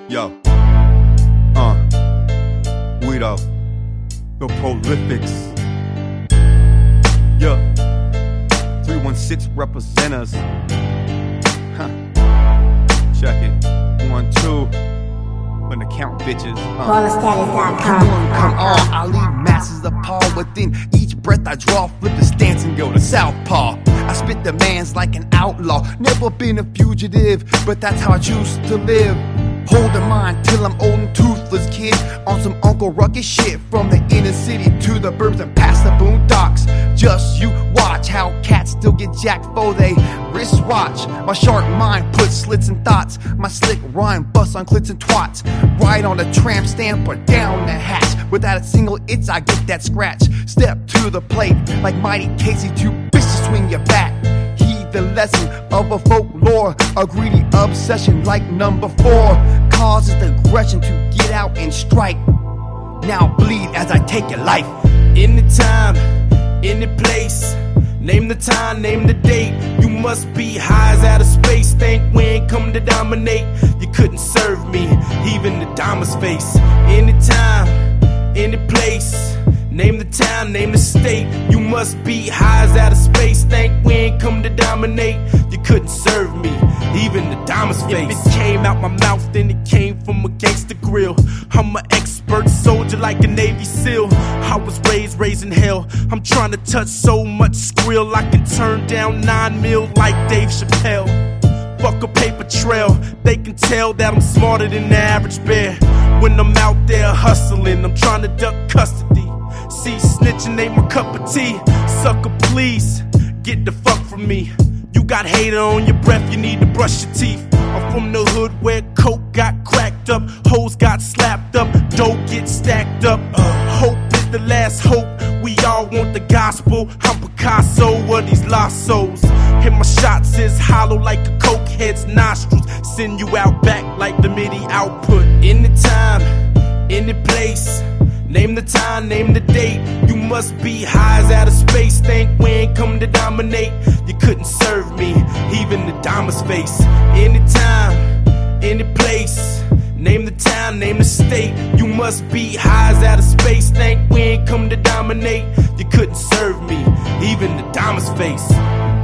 Yo, we the prolifics. Yo, 316 represent us. Check it. 1, 2. When the count bitches. Come on, I leave masses appalled. Within each breath I draw, flip the stance and go to southpaw. I spit demands like an outlaw. Never been a fugitive, but that's how I choose to live. Holding mine till I'm old and toothless, kid. On some Uncle Ruckus shit. From the inner city to the burbs and past the boondocks. Just you watch how cats still get jacked for they wristwatch. My sharp mind puts slits in thoughts. My slick rhyme busts on clits and twats. Ride on a tramp stamp or down the hatch. Without a single itch I get that scratch. Step to the plate like mighty Casey, too bitch to swing your bat. The lesson of a folklore, a greedy obsession like number 4 causes the aggression to get out and strike. Now bleed as I take your life. In the time, in the place, name the time, name the date. You must be high as out of space. Think we ain't come to dominate. You couldn't serve me, even the diamond's face. In the time, in the place, name the town, name the state. You must be high as out of space. Think we ain't come to dominate. You couldn't serve me, even the diamond's face. If it came out my mouth, then it came from a gangster grill. I'm an expert soldier like a Navy SEAL. I was raising hell. I'm trying to touch so much skrill I can turn down 9 mil like Dave Chappelle. Fuck a paper trail, they can tell that I'm smarter than the average bear. When I'm out there hustling, I'm trying to duck custody. See, snitching ain't my cup of tea. Sucker, please, get the fuck from me. You got hater on your breath, you need to brush your teeth. I'm from the hood where coke got cracked up, hoes got slapped up, dough get stacked up. Hope is the last hope, we all want the gospel. I'm Picasso of these lost souls. And my shots is hollow like a coke head's nostrils. Send you out back like the MIDI output. In the time, in the place, name the time, name the date. You must be high as out of space. Think we ain't come to dominate. You couldn't serve me, even the diamond's face. In the time, in the place, name the town, name the state. You must be high as out of space. Think we ain't come to dominate. You couldn't serve me, even the diamond's face.